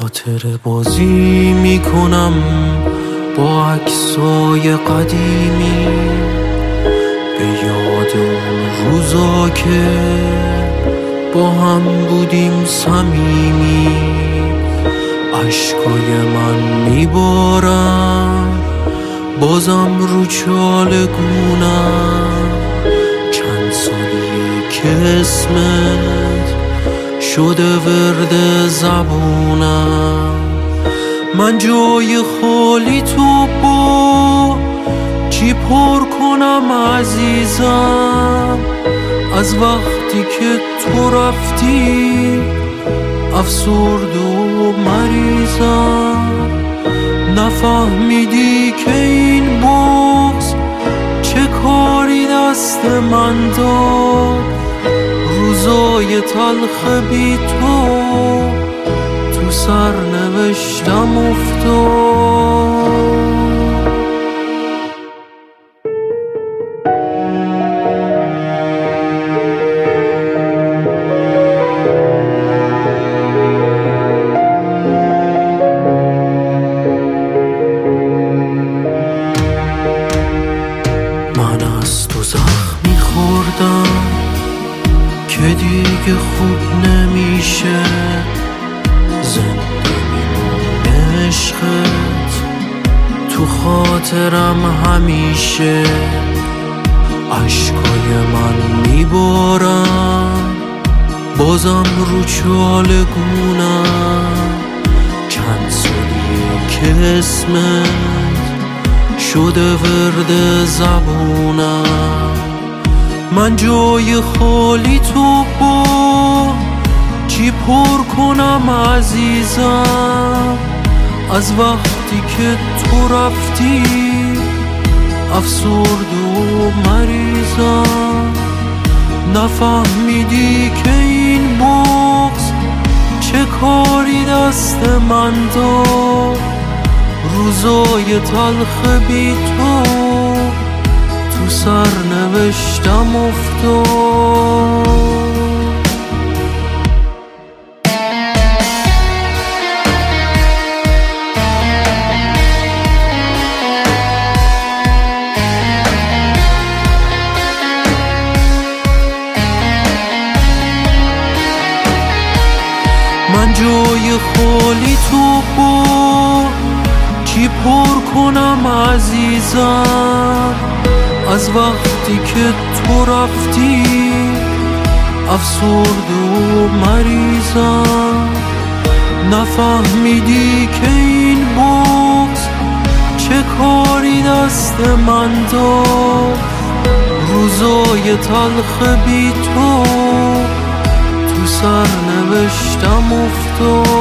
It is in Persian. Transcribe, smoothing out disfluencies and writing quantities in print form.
خاطر بازی میکنم با عکسای قدیمی، به یاد اون روزا که با هم بودیم صمیمی. عشقای من میبارم بازم رو چالگونم، چند سالیه که اسمت شده ورد زبونم. من جای خالی تو با چی پر کنم عزیزم، از وقتی که تو رفتی افسرده و مریضم. نفهمیدی که این بغض چه کاری دست من داد، روزای تلخ بی تو سرنوشتم افتاد. من از تو زخمی خوردم که دیگه خوب نمیشه، زنده میمونه عشقت تو خاطرم همیشه. عشقای من میبارم بازم رو چالگونم، چند سالیه که اسمت شده ورد زبونم. من جای خالی تو با چی پر کنم عزیزم، از وقتی که تو رفتی افسرده و مریضم. نفهمیدی که این بغض چه کاری دست من داد، روزای تلخ بی تو سرنوشتم افتاد. من جای خالی تو با چی پر کنم عزیزم، از وقتی که تو رفتی افسرده و مریضم. نفهمیدی که این بغض چه کاری دست من داد، روزای تلخ بی تو سرنوشتم افتاد.